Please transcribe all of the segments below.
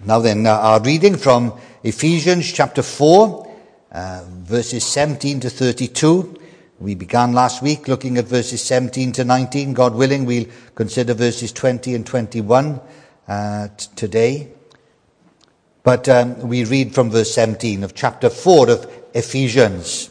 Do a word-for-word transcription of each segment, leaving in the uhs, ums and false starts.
Now then, uh, our reading from Ephesians chapter four, uh, verses seventeen to thirty-two. We began last week looking at verses seventeen to nineteen. God willing, we'll consider verses twenty and twenty-one uh, t- today. But um, we read from verse seventeen of chapter four of Ephesians.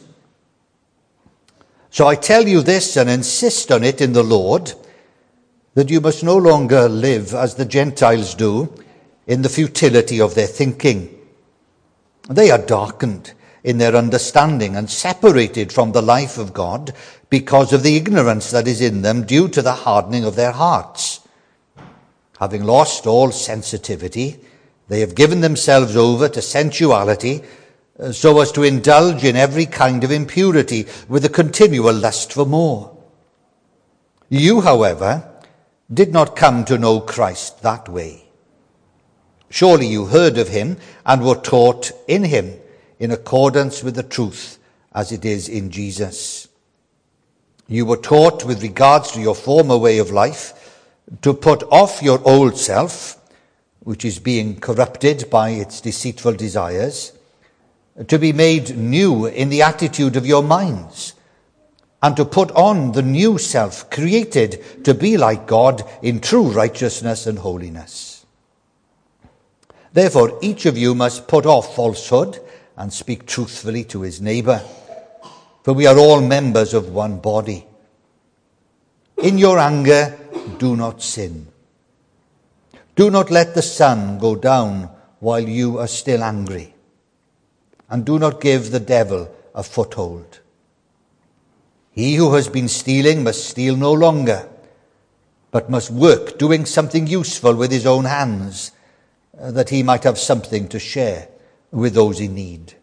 So I tell you this and insist on it in the Lord, that you must no longer live as the Gentiles do, in the futility of their thinking. They are darkened in their understanding and separated from the life of God because of the ignorance that is in them due to the hardening of their hearts. Having lost all sensitivity, they have given themselves over to sensuality so as to indulge in every kind of impurity with a continual lust for more. You, however, did not come to know Christ that way. Surely you heard of him and were taught in him in accordance with the truth as it is in Jesus. You were taught with regards to your former way of life to put off your old self, which is being corrupted by its deceitful desires, to be made new in the attitude of your minds, and to put on the new self created to be like God in true righteousness and holiness. Therefore, each of you must put off falsehood and speak truthfully to his neighbour, for we are all members of one body. In your anger, do not sin. Do not let the sun go down while you are still angry, and do not give the devil a foothold. He who has been stealing must steal no longer, but must work doing something useful with his own hands, that he might have something to share with those in need.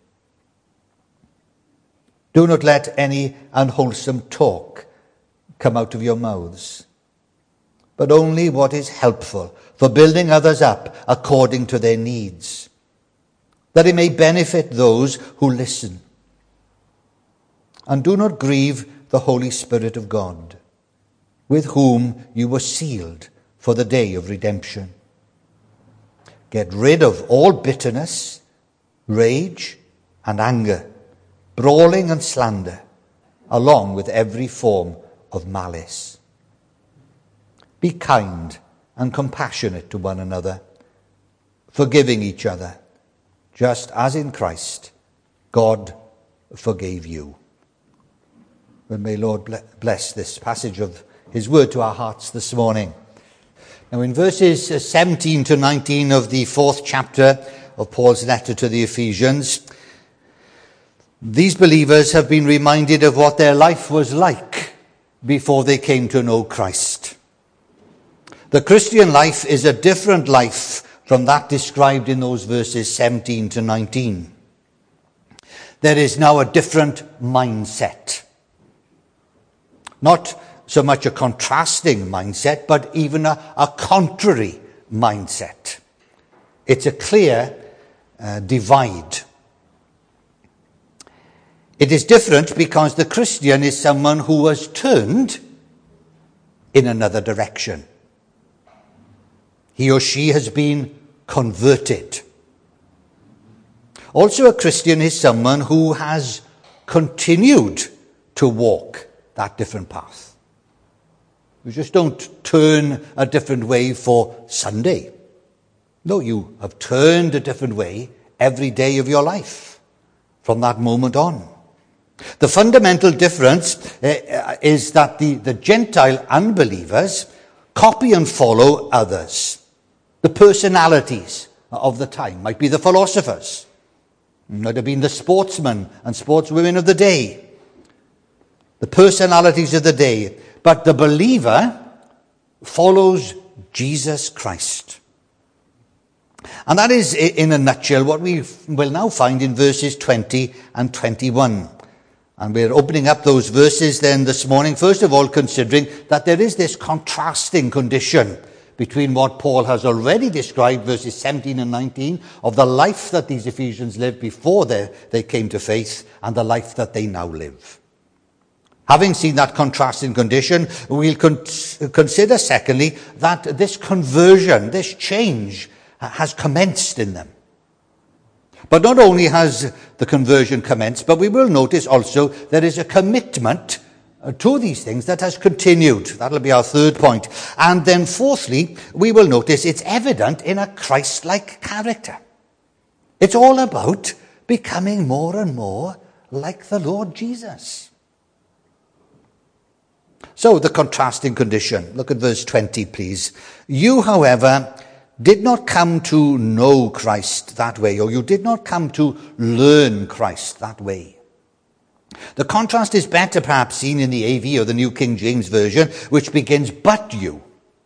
Do not let any unwholesome talk come out of your mouths, but only what is helpful for building others up according to their needs, that it may benefit those who listen. And do not grieve the Holy Spirit of God, with whom you were sealed for the day of redemption. Get rid of all bitterness, rage, and anger, brawling and slander, along with every form of malice. Be kind and compassionate to one another, forgiving each other, just as in Christ God forgave you. And may Lord bless this passage of his word to our hearts this morning. Now in verses seventeen to nineteen of the fourth chapter of Paul's letter to the Ephesians, these believers have been reminded of what their life was like before they came to know Christ. The Christian life is a different life from that described in those verses seventeen to nineteen. There is now a different mindset. Not so much a contrasting mindset, but even a, a contrary mindset. It's a clear uh, divide. It is different because the Christian is someone who has turned in another direction. He or she has been converted. Also, a Christian is someone who has continued to walk that different path. You just don't turn a different way for Sunday. No, you have turned a different way every day of your life from that moment on. The fundamental difference uh, is that the, the Gentile unbelievers copy and follow others. The personalities of the time might be the philosophers. It might have been the sportsmen and sportswomen of the day. The personalities of the day. But the believer follows Jesus Christ. And that is, in a nutshell, what we will now find in verses twenty and twenty-one. And we're opening up those verses then this morning, first of all considering that there is this contrasting condition between what Paul has already described, verses seventeen and nineteen, of the life that these Ephesians lived before they, they came to faith, and the life that they now live. Having seen that contrasting condition, we'll con- consider, secondly, that this conversion, this change, has commenced in them. But not only has the conversion commenced, but we will notice also there is a commitment to these things that has continued. That'll be our third point. And then fourthly, we will notice it's evident in a Christ-like character. It's all about becoming more and more like the Lord Jesus. So the contrasting condition. Look at verse twenty, please. You, however, did not come to know Christ that way, or you did not come to learn Christ that way. The contrast is better perhaps seen in the A V or the New King James Version, which begins, but you.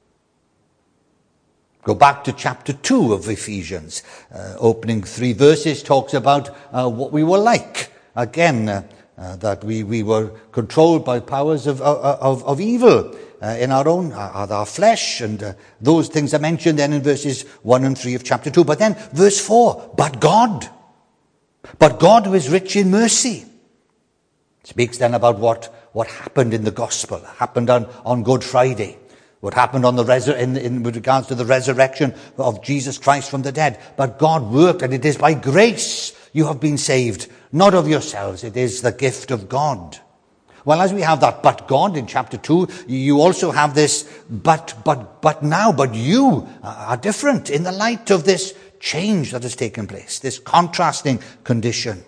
Go back to chapter two of Ephesians. Uh, opening three verses talks about uh, what we were like. Again, uh, uh, that we, we were controlled by powers of, of, of evil uh, in our own, uh, our flesh. And uh, those things are mentioned then in verses one and three of chapter two. But then verse four, but God. But God who is rich in mercy. Speaks then about what, what happened in the gospel, happened on, on Good Friday, what happened on the resur- in, in with regards to the resurrection of Jesus Christ from the dead. But God worked, and it is by grace you have been saved, not of yourselves. It is the gift of God. Well, as we have that but God in chapter two, you also have this but, but, but now, but you are different in the light of this change that has taken place, this contrasting condition.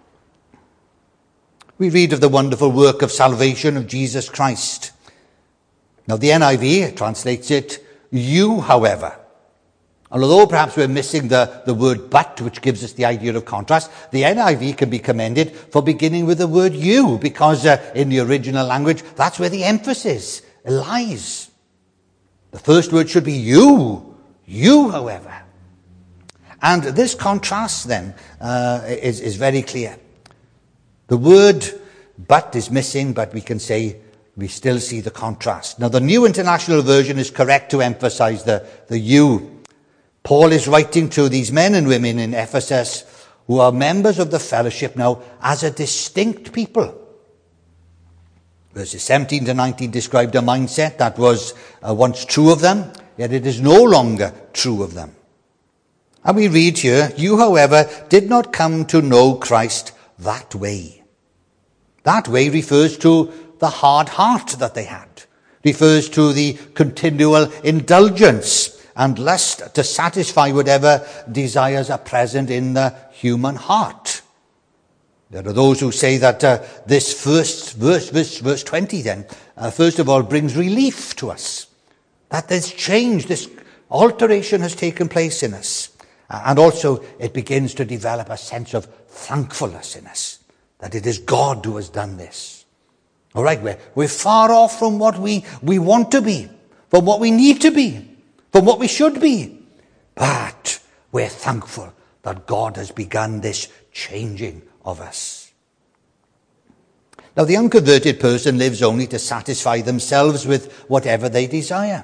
We read of the wonderful work of salvation of Jesus Christ. Now, the N I V translates it, you, however. And although perhaps we're missing the, the word but, which gives us the idea of contrast, the N I V can be commended for beginning with the word you, because uh, in the original language, that's where the emphasis lies. The first word should be you, you, however. And this contrast then uh, is, is very clear. The word but is missing, but we can say we still see the contrast. Now, the New International Version is correct to emphasize the, the you. Paul is writing to these men and women in Ephesus who are members of the fellowship now as a distinct people. Verses seventeen to nineteen described a mindset that was uh, once true of them, yet it is no longer true of them. And we read here, you, however, did not come to know Christ that way. That way refers to the hard heart that they had, refers to the continual indulgence and lust to satisfy whatever desires are present in the human heart. There are those who say that uh, this first verse, verse, verse twenty then, uh, first of all, brings relief to us. That there's change, this alteration has taken place in us. Uh, and also it begins to develop a sense of thankfulness in us. That it is God who has done this. All right, we're, we're far off from what we, we want to be, from what we need to be, from what we should be. But we're thankful that God has begun this changing of us. Now, the unconverted person lives only to satisfy themselves with whatever they desire.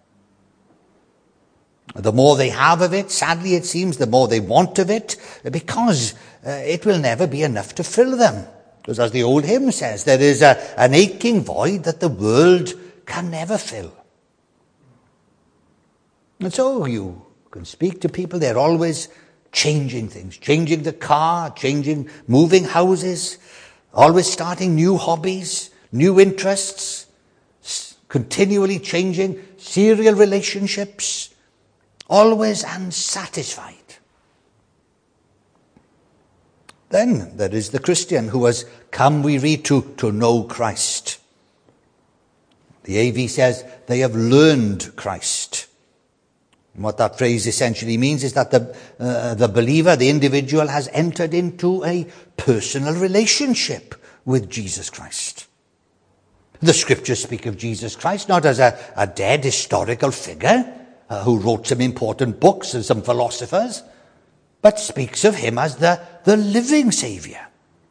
The more they have of it, sadly it seems, the more they want of it, because uh, it will never be enough to fill them. Because as the old hymn says, there is a, an aching void that the world can never fill. And so you can speak to people, they're always changing things, changing the car, changing, moving houses, always starting new hobbies, new interests, continually changing serial relationships, always unsatisfied. Then there is the Christian who has come, we read, to, to know Christ. The A V says they have learned Christ. And what that phrase essentially means is that the, uh, the believer, the individual, has entered into a personal relationship with Jesus Christ. The scriptures speak of Jesus Christ not as a, a dead historical figure uh, who wrote some important books and some philosophers, but speaks of him as the, the living Saviour.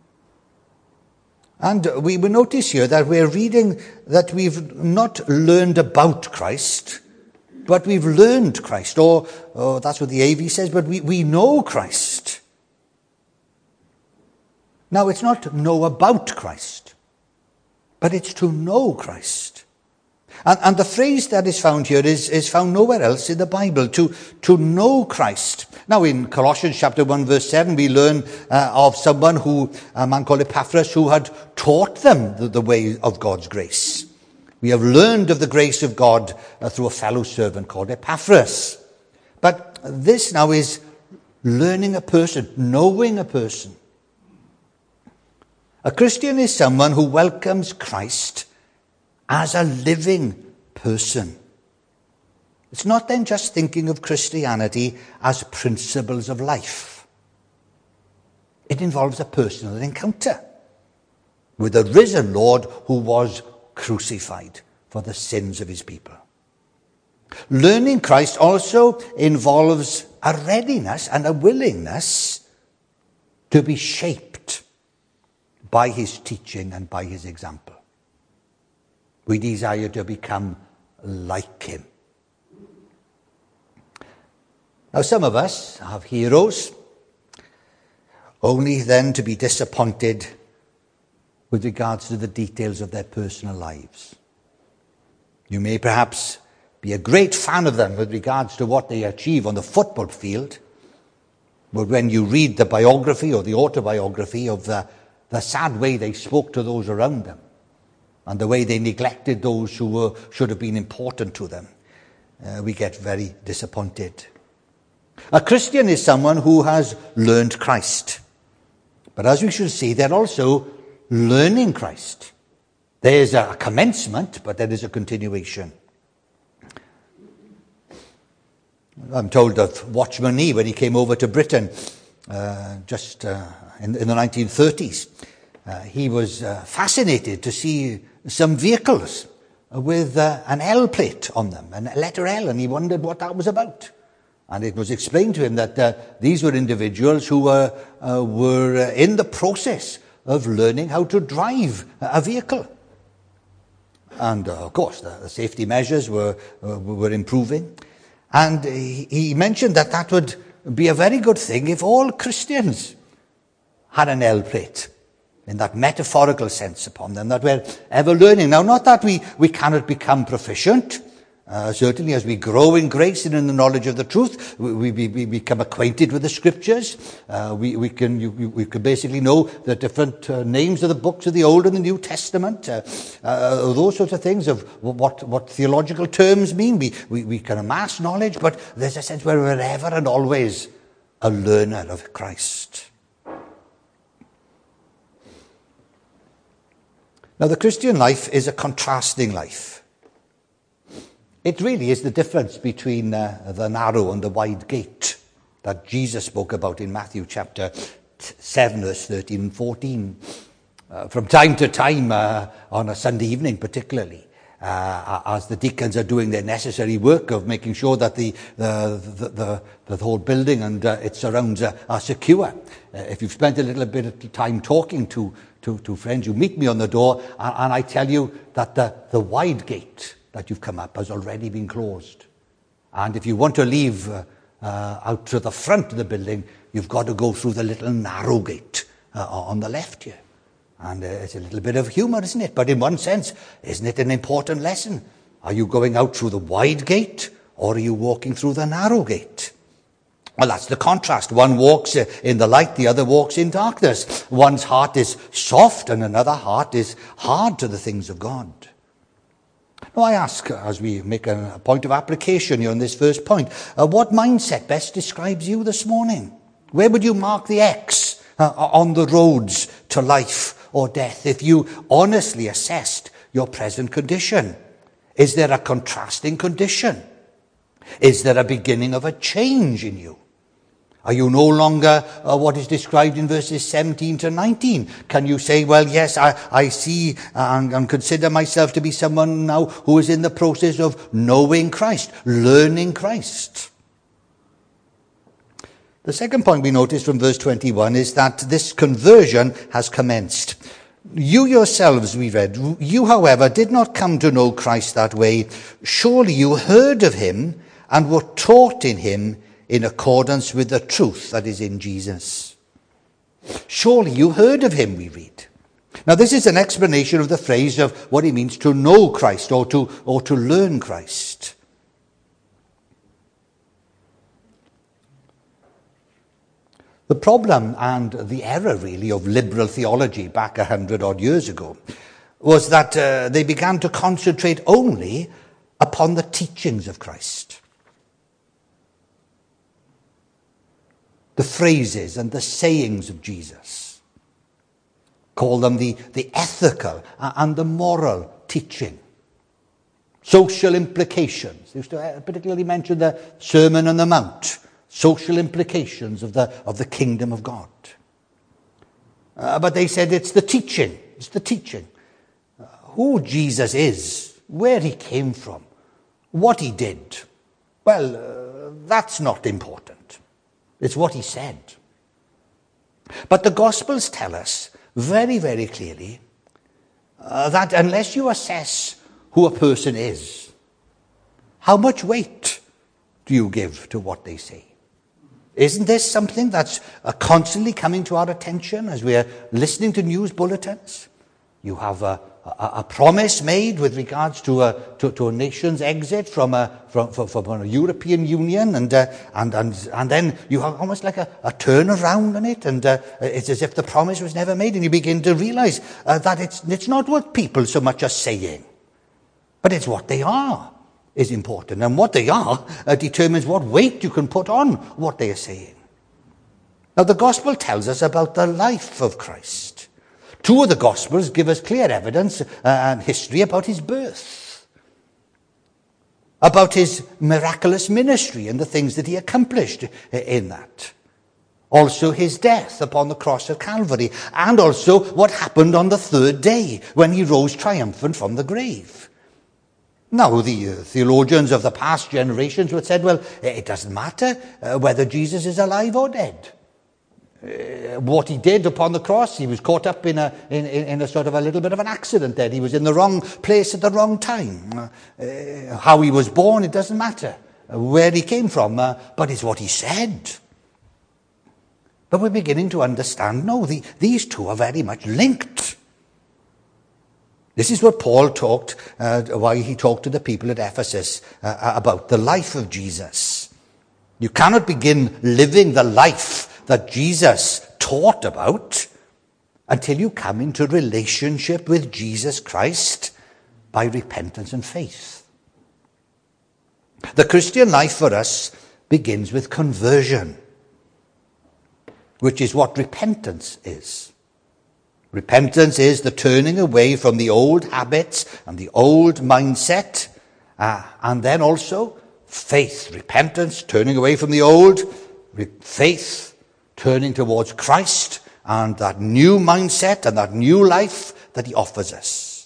And we will notice here that we're reading that we've not learned about Christ, but we've learned Christ. Or, or that's what the A V says, but we, we know Christ. Now, it's not know about Christ, but it's to know Christ. And, and the phrase that is found here is, is found nowhere else in the Bible, to, to know Christ. Now in Colossians chapter one verse seven, we learn uh, of someone who, a man called Epaphras, who had taught them the, the way of God's grace. We have learned of the grace of God uh, through a fellow servant called Epaphras. But this now is learning a person, knowing a person. A Christian is someone who welcomes Christ as a living person. It's not then just thinking of Christianity as principles of life. It involves a personal encounter with the risen Lord who was crucified for the sins of his people. Learning Christ also involves a readiness and a willingness to be shaped by his teaching and by his example. We desire to become like him. Now, some of us have heroes, only then to be disappointed with regards to the details of their personal lives. You may perhaps be a great fan of them with regards to what they achieve on the football field, but when you read the biography or the autobiography of the, the sad way they spoke to those around them, and the way they neglected those who were, should have been important to them, uh, we get very disappointed. A Christian is someone who has learned Christ. But as we shall see, they're also learning Christ. There's a commencement, but there is a continuation. I'm told of Watchman Nee when he came over to Britain uh, just uh, in, in the nineteen thirties. Uh, he was uh, fascinated to see some vehicles with uh, an L plate on them, a letter L, and he wondered what that was about. And it was explained to him that uh, these were individuals who were, uh, were uh, in the process of learning how to drive a vehicle. And, uh, of course, the, the safety measures were, uh, were improving. And he, he mentioned that that would be a very good thing if all Christians had an L plate, in that metaphorical sense upon them, that we're ever learning. Now, not that we, we cannot become proficient. Uh, certainly as we grow in grace and in the knowledge of the truth, we, we, we become acquainted with the scriptures. Uh, we, we, can, you, we can basically know the different uh, names of the books of the Old and the New Testament, uh, uh, those sorts of things of what, what theological terms mean. We, we, we can amass knowledge, but there's a sense where we're ever and always a learner of Christ. Now, the Christian life is a contrasting life. It really is the difference between uh, the narrow and the wide gate that Jesus spoke about in Matthew chapter seven, verse thirteen and fourteen. Uh, from time to time, uh, on a Sunday evening particularly, uh, as the deacons are doing their necessary work of making sure that the the, the, the, the whole building and uh, its surrounds are, are secure. Uh, if you've spent a little bit of time talking to, to, to friends, you meet me on the door, and, and I tell you that the, the wide gate that you've come up has already been closed. And if you want to leave uh, uh, out to the front of the building, you've got to go through the little narrow gate uh, on the left here. And uh, it's a little bit of humour, isn't it? But in one sense, isn't it an important lesson? Are you going out through the wide gate, or are you walking through the narrow gate? Well, that's the contrast. One walks in the light, the other walks in darkness. One's heart is soft, and another heart is hard to the things of God. Now, I ask, as we make a point of application here on this first point, uh, what mindset best describes you this morning? Where would you mark the X uh, on the roads to life or death if you honestly assessed your present condition? Is there a contrasting condition? Is there a beginning of a change in you? Are you no longer uh, what is described in verses seventeen to nineteen? Can you say, well, yes, I, I see and, and consider myself to be someone now who is in the process of knowing Christ, learning Christ? The second point we notice from verse twenty-one is that this conversion has commenced. You yourselves, we read, you, however, did not come to know Christ that way. Surely you heard of him and were taught in him in accordance with the truth that is in Jesus. Surely you heard of him, we read. Now, this is an explanation of the phrase of what it means to know Christ or to, or to learn Christ. The problem and the error, really, of liberal theology back a hundred odd years ago was that uh, they began to concentrate only upon the teachings of Christ. The phrases and the sayings of Jesus. Call them the, the ethical and the moral teaching. Social implications. They used to particularly mention the Sermon on the Mount. Social implications of the, of the kingdom of God. Uh, but they said it's the teaching. It's the teaching. Uh, who Jesus is, where he came from, what he did. Well, uh, that's not important. It's what he said. But the Gospels tell us very, very clearly uh, that unless you assess who a person is, how much weight do you give to what they say? Isn't this something that's uh, constantly coming to our attention as we are listening to news bulletins? You have a, a, a promise made with regards to a, to, to a nation's exit from a, from, from, from a European Union, and, uh, and, and, and then you have almost like a, a turnaround on it, and uh, it's as if the promise was never made, and you begin to realize uh, that it's, it's not what people so much are saying, but it's what they are is important. And what they are uh, determines what weight you can put on what they are saying. Now, the Gospel tells us about the life of Christ. Two of the Gospels give us clear evidence uh, and history about his birth, about his miraculous ministry and the things that he accomplished in that. Also his death upon the cross of Calvary, and also what happened on the third day when he rose triumphant from the grave. Now, the uh, theologians of the past generations would have said, well, it doesn't matter uh, whether Jesus is alive or dead. Uh, what he did upon the cross, he was caught up in a, in, in a sort of a little bit of an accident there. He was in the wrong place at the wrong time. Uh, how he was born, it doesn't matter. Uh, where he came from, uh, but it's what he said. But we're beginning to understand, no, the, these two are very much linked. This is what Paul talked, uh, why he talked to the people at Ephesus uh, about the life of Jesus. You cannot begin living the life that Jesus taught about until you come into relationship with Jesus Christ by repentance and faith. The Christian life for us begins with conversion, which is what repentance is. Repentance is the turning away from the old habits and the old mindset, uh, and then also faith. Repentance, turning away from the old, re- faith, turning towards Christ and that new mindset and that new life that he offers us.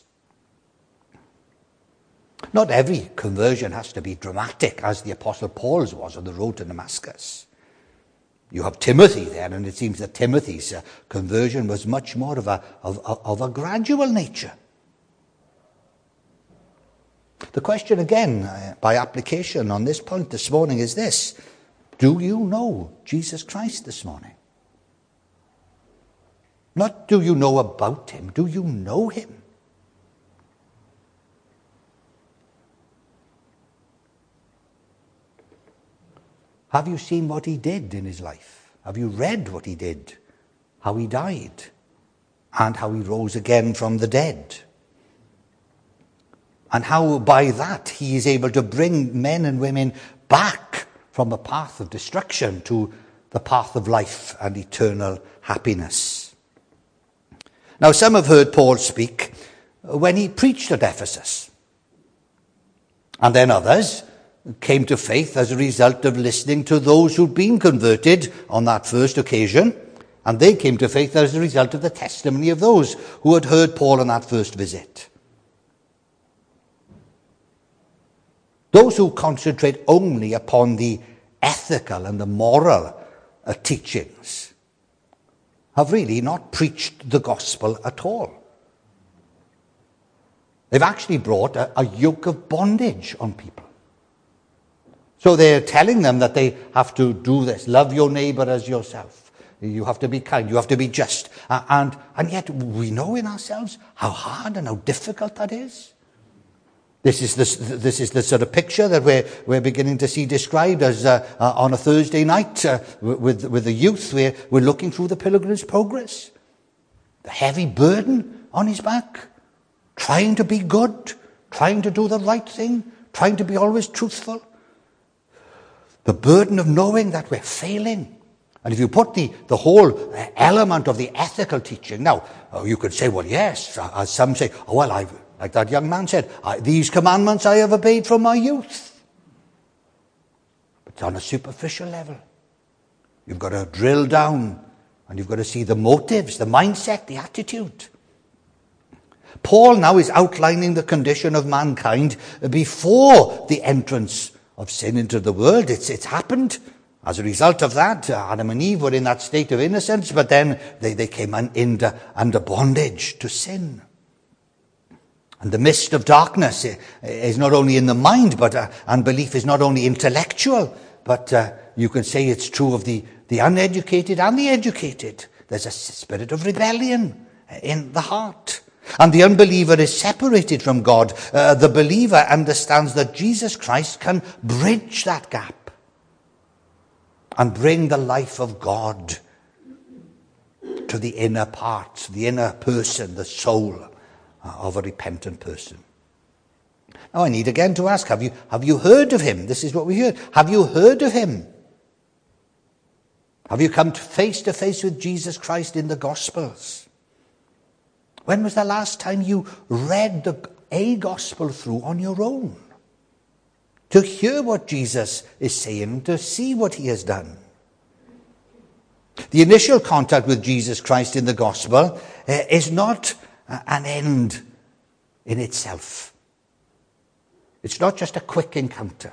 Not every conversion has to be dramatic, as the Apostle Paul's was on the road to Damascus. You have Timothy there, and it seems that Timothy's uh, conversion was much more of a, of, of a gradual nature. The question again, uh, by application on this point this morning is this. Do you know Jesus Christ this morning? Not do you know about him, do you know him? Have you seen what he did in his life? Have you read what he did? How he died? And how he rose again from the dead? And how by that he is able to bring men and women back from the path of destruction to the path of life and eternal happiness. Now, some have heard Paul speak when he preached at Ephesus. And then others came to faith as a result of listening to those who'd been converted on that first occasion, and they came to faith as a result of the testimony of those who had heard Paul on that first visit. Those who concentrate only upon the ethical and the moral uh, teachings have really not preached the gospel at all. They've actually brought a, a yoke of bondage on people. So they're telling them that they have to do this. Love your neighbor as yourself. You have to be kind. You have to be just. Uh, and, and yet we know in ourselves how hard and how difficult that is. This is the, this is the sort of picture that we're, we're beginning to see described as uh, uh, on a Thursday night uh, with, with the youth. We're, we're looking through the Pilgrim's Progress. The heavy burden on his back. Trying to be good. Trying to do the right thing. Trying to be always truthful. The burden of knowing that we're failing. And if you put the, the whole element of the ethical teaching, now, uh, you could say, well, yes, as some say, oh, well, I've, like that young man said, these commandments I have obeyed from my youth. But it's on a superficial level. You've got to drill down, and you've got to see the motives, the mindset, the attitude. Paul now is outlining the condition of mankind before the entrance of sin into the world. It's, it's happened. As a result of that, Adam and Eve were in that state of innocence, but then they, they came un, under, under bondage to sin. And the mist of darkness is not only in the mind, but uh, unbelief is not only intellectual, but uh, you can say it's true of the, the uneducated and the educated. There's a spirit of rebellion in the heart. And the unbeliever is separated from God. Uh, the believer understands that Jesus Christ can bridge that gap and bring the life of God to the inner parts, the inner person, the soul of a repentant person. Now I need again to ask, have you, have you heard of him? This is what we heard. Have you heard of him? Have you come to face to face with Jesus Christ in the Gospels? When was the last time you read the, a Gospel through on your own? To hear what Jesus is saying, to see what he has done. The initial contact with Jesus Christ in the Gospel uh, is not an end in itself. It's not just a quick encounter.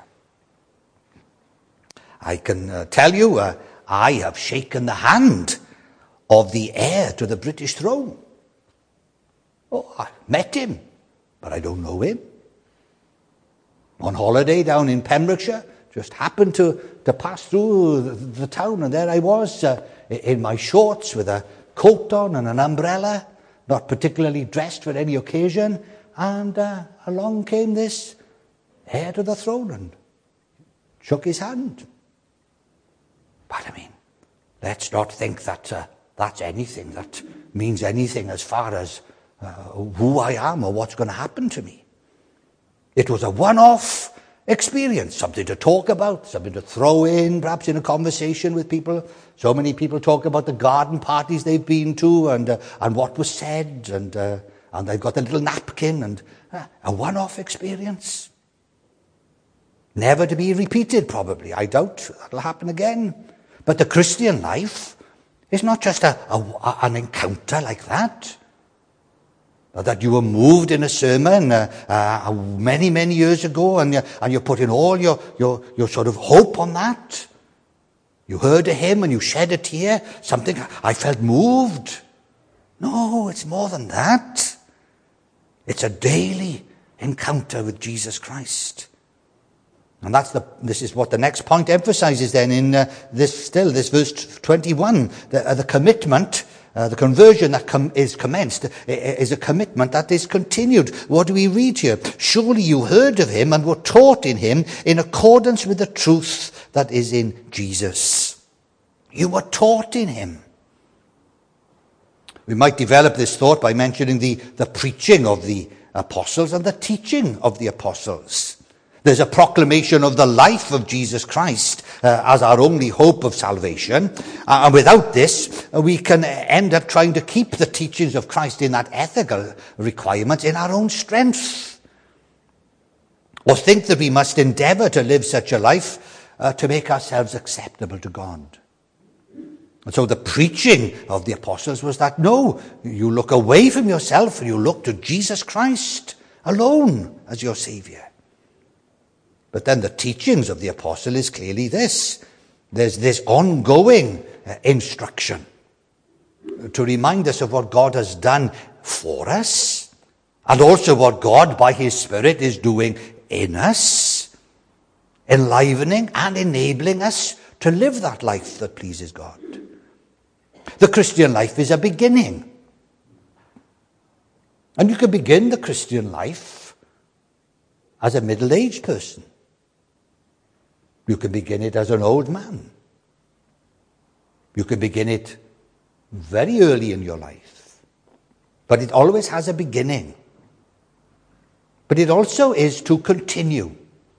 I can uh, tell you, uh, I have shaken the hand of the heir to the British throne. Oh, I met him, but I don't know him. On holiday down in Pembrokeshire, just happened to, to pass through the, the town, and there I was uh, in my shorts with a coat on and an umbrella, not particularly dressed for any occasion, and uh, along came this heir to the throne and shook his hand. But I mean, let's not think that uh, that's anything, that means anything as far as uh, who I am or what's going to happen to me. It was a one-off experience, something to talk about, something to throw in, perhaps in a conversation with people. So many people talk about the garden parties they've been to and uh, and what was said, and uh, and they've got a little napkin, and uh, a one-off experience. Never to be repeated, probably. I doubt that'll happen again. But the Christian life is not just a, a, an encounter like that. That you were moved in a sermon uh, uh, many, many years ago, and, uh, and you're putting all your, your, your sort of hope on that. You heard a hymn and you shed a tear, something, I felt moved. No, it's more than that. It's a daily encounter with Jesus Christ. And that's the. This is what the next point emphasizes then in uh, this still, this verse twenty-one, the, uh, the commitment. Uh, the conversion that com- is commenced is a commitment that is continued. What do we read here? Surely you heard of him and were taught in him in accordance with the truth that is in Jesus. You were taught in him. We might develop this thought by mentioning the, the preaching of the apostles and the teaching of the apostles. There's a proclamation of the life of Jesus Christ uh, as our only hope of salvation. Uh, and without this, uh, we can end up trying to keep the teachings of Christ in that ethical requirement in our own strength. Or think that we must endeavor to live such a life uh, to make ourselves acceptable to God. And so the preaching of the apostles was that, no, you look away from yourself and you look to Jesus Christ alone as your Savior. But then the teachings of the apostle is clearly this. There's this ongoing uh, instruction to remind us of what God has done for us, and also what God by his Spirit is doing in us, enlivening and enabling us to live that life that pleases God. The Christian life is a beginning. And you can begin the Christian life as a middle-aged person. You can begin it as an old man. You can begin it very early in your life. But it always has a beginning. But it also is to continue.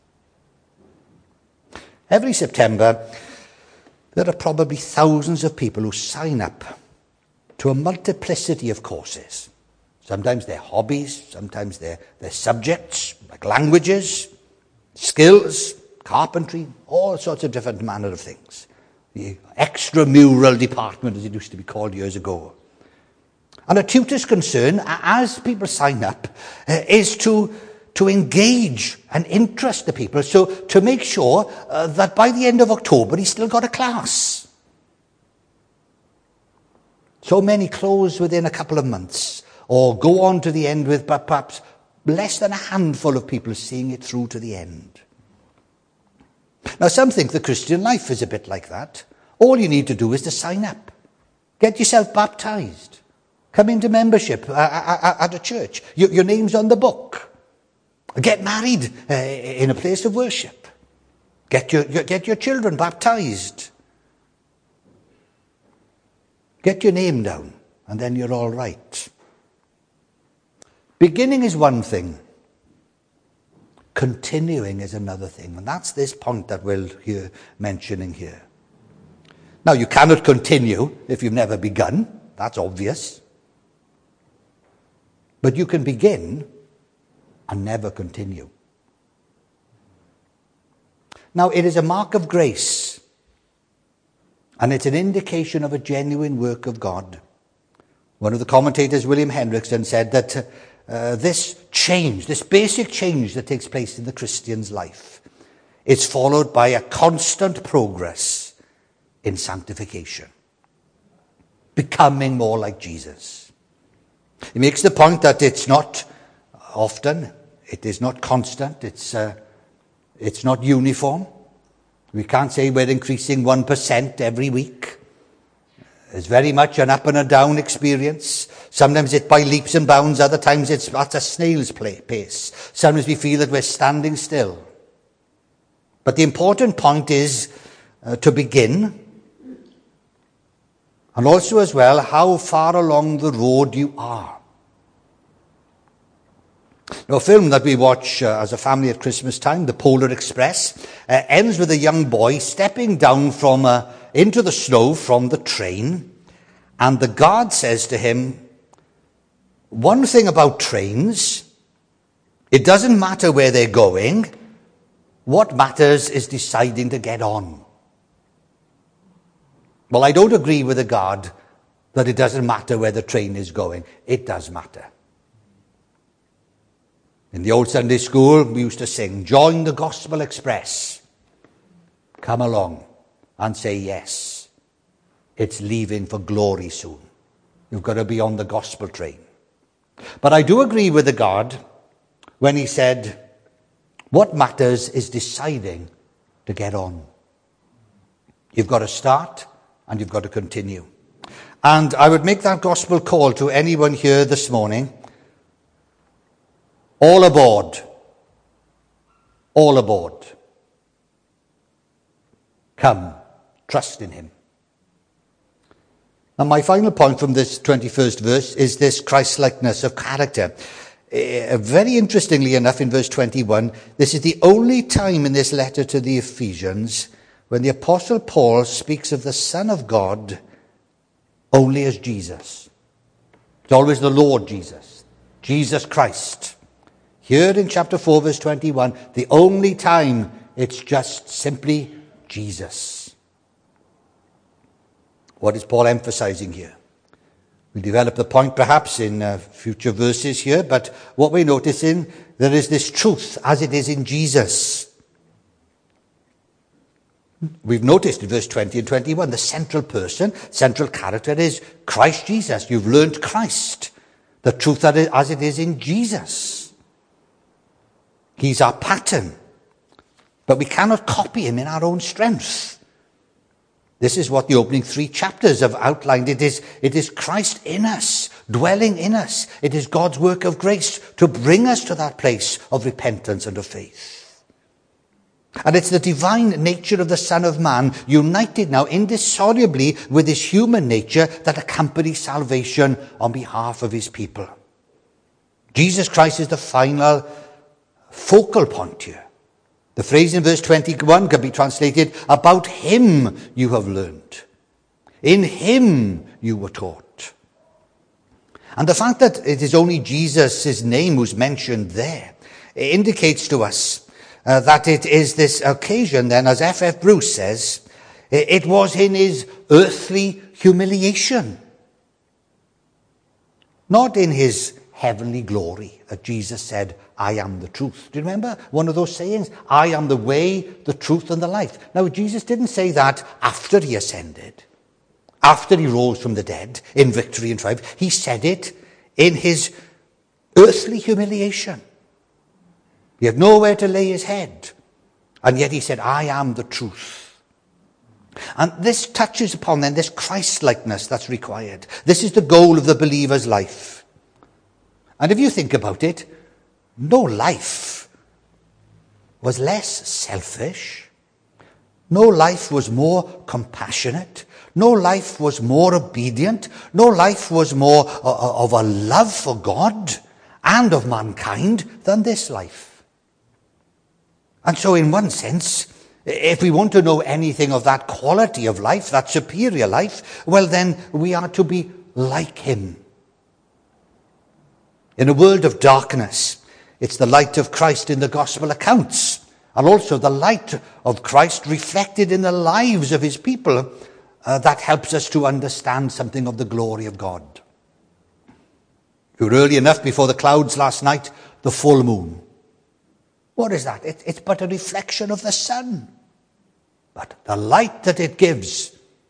Every September, there are probably thousands of people who sign up to a multiplicity of courses. Sometimes they're hobbies, sometimes they're, they're subjects, like languages, skills, carpentry, all sorts of different manner of things. The extramural department, as it used to be called years ago. And a tutor's concern, as people sign up, uh, is to, to engage and interest the people, so to make sure uh, that by the end of October he's still got a class. So many close within a couple of months, or go on to the end with perhaps less than a handful of people seeing it through to the end. Now, some think the Christian life is a bit like that. All you need to do is to sign up. Get yourself baptized. Come into membership at a church. Your name's on the book. Get married in a place of worship. Get your, get your children baptized. Get your name down, and then you're all right. Beginning is one thing. Continuing is another thing. And that's this point that we're here mentioning here. Now, you cannot continue if you've never begun. That's obvious. But you can begin and never continue. Now, it is a mark of grace. And it's an indication of a genuine work of God. One of the commentators, William Hendrickson, said that uh, this change, this basic change that takes place in the Christian's life, is followed by a constant progress in sanctification, becoming more like Jesus. He makes the point that it's not often, it is not constant, it's uh, it's not uniform. We can't say we're increasing one percent every week. It's very much an up and a down experience. Sometimes it's by leaps and bounds, other times it's at a snail's pace. Sometimes we feel that we're standing still. But the important point is uh, to begin, and also as well how far along the road you are. Now, a film that we watch uh, as a family at Christmas time, The Polar Express, uh, ends with a young boy stepping down from uh, into the snow from the train, and the guard says to him, one thing about trains, it doesn't matter where they're going, what matters is deciding to get on. Well, I don't agree with the guard that it doesn't matter where the train is going. It does matter. In the old Sunday school, we used to sing, join the Gospel Express. Come along and say yes. It's leaving for glory soon. You've got to be on the gospel train. But I do agree with the guard when he said, what matters is deciding to get on. You've got to start and you've got to continue. And I would make that gospel call to anyone here this morning. All aboard. All aboard. Come, trust in him. Now, my final point from this twenty-first verse is this Christ-likeness of character. Uh, very interestingly enough, in verse twenty-one, this is the only time in this letter to the Ephesians when the Apostle Paul speaks of the Son of God only as Jesus. It's always the Lord Jesus, Jesus Christ. Here in chapter four, verse twenty-one, the only time it's just simply Jesus. What is Paul emphasizing here? We'll develop the point perhaps in uh, future verses here, but what we're noticing, there is this truth as it is in Jesus. We've noticed in verse twenty and twenty-one, the central person, central character is Christ Jesus. You've learned Christ, the truth that is, as it is in Jesus. He's our pattern, but we cannot copy him in our own strength. This is what the opening three chapters have outlined. It is, it is Christ in us, dwelling in us. It is God's work of grace to bring us to that place of repentance and of faith. And it's the divine nature of the Son of Man, united now indissolubly with his human nature, that accompanies salvation on behalf of his people. Jesus Christ is the final focal point here. The phrase in verse twenty-one can be translated, about him you have learned. In him you were taught. And the fact that it is only Jesus' name who's mentioned there indicates to us uh, that it is this occasion then, as F F Bruce says, it was in his earthly humiliation, not in his heavenly glory, that Jesus said, I am the truth. Do you remember one of those sayings? I am the way, the truth, and the life. Now, Jesus didn't say that after he ascended, after he rose from the dead in victory and triumph. He said it in his earthly humiliation. He had nowhere to lay his head. And yet he said, I am the truth. And this touches upon then this Christ-likeness that's required. This is the goal of the believer's life. And if you think about it, no life was less selfish. No life was more compassionate. No life was more obedient. No life was more of a love for God and of mankind than this life. And so in one sense, if we want to know anything of that quality of life, that superior life, well then we are to be like him. In a world of darkness, it's the light of Christ in the gospel accounts, and also the light of Christ reflected in the lives of his people uh, that helps us to understand something of the glory of God. We were early enough before the clouds last night, the full moon. What is that? It, it's but a reflection of the sun. But the light that it gives.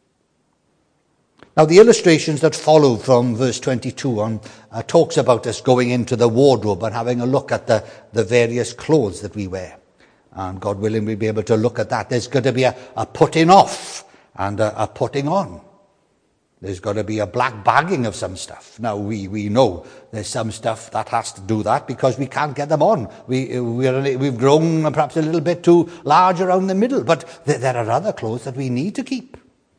Now, the illustrations that follow from verse twenty-two on uh, talks about us going into the wardrobe and having a look at the, the various clothes that we wear. And God willing, we'll be able to look at that. There's got to be a, a putting off and a, a putting on. There's got to be a black bagging of some stuff. Now, we, we know there's some stuff that has to do that because we can't get them on. We, we're, we've grown perhaps a little bit too large around the middle. But there, there are other clothes that we need to keep.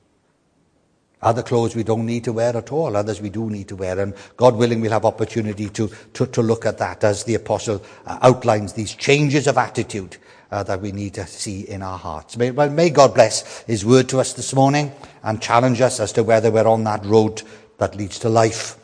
Other clothes we don't need to wear at all. Others we do need to wear. And God willing, we'll have opportunity to, to, to look at that as the apostle uh, outlines these changes of attitude uh, that we need to see in our hearts. May, well, may God bless his word to us this morning and challenge us as to whether we're on that road that leads to life